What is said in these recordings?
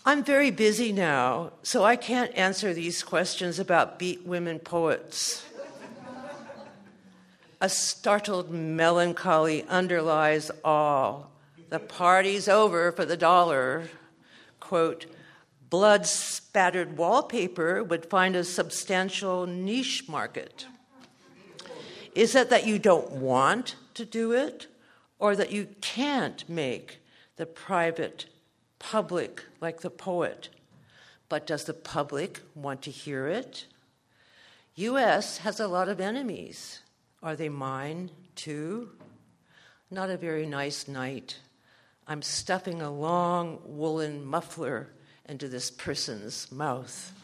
I'm very busy now, so I can't answer these questions about beat women poets. A startled melancholy underlies all. The party's over for the dollar. Quote, blood-spattered wallpaper would find a substantial niche market. Is it that you don't want to do it, or that you can't make the private public like the poet? But does the public want to hear it? U.S. has a lot of enemies. Are they mine, too? Not a very nice night. I'm stuffing a long woolen muffler into this person's mouth.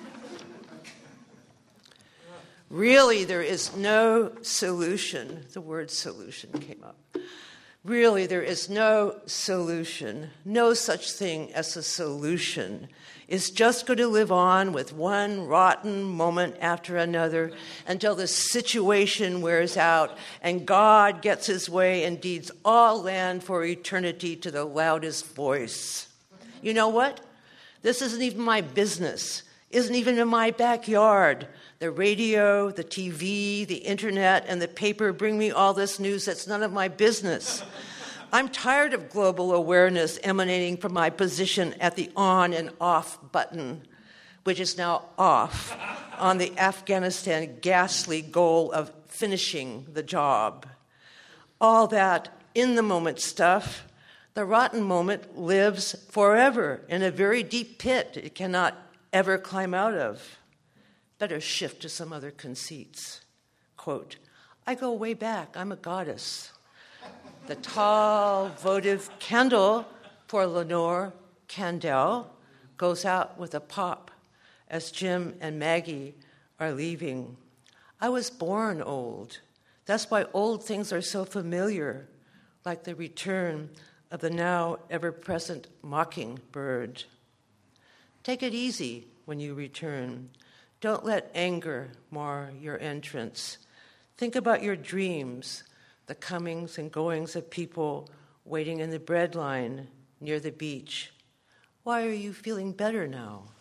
Really, there is no solution. The word solution came up. Really, there is no solution. No such thing as a solution. It's just going to live on with one rotten moment after another until the situation wears out and God gets his way and deeds all land for eternity to the loudest voice. You know what? This isn't even my business. Isn't even in my backyard. The radio, the TV, the internet, and the paper bring me all this news that's none of my business. I'm tired of global awareness emanating from my position at the on and off button, which is now off, on the Afghanistan ghastly goal of finishing the job. All that in-the-moment stuff, the rotten moment lives forever in a very deep pit it cannot ever climb out of. Better shift to some other conceits. Quote, I go way back, I'm a goddess. The tall votive candle for Lenore Candell goes out with a pop as Jim and Maggie are leaving. I was born old. That's why old things are so familiar, like the return of the now ever-present mockingbird. Take it easy when you return. Don't let anger mar your entrance. Think about your dreams, the comings and goings of people waiting in the bread line near the beach. Why are you feeling better now?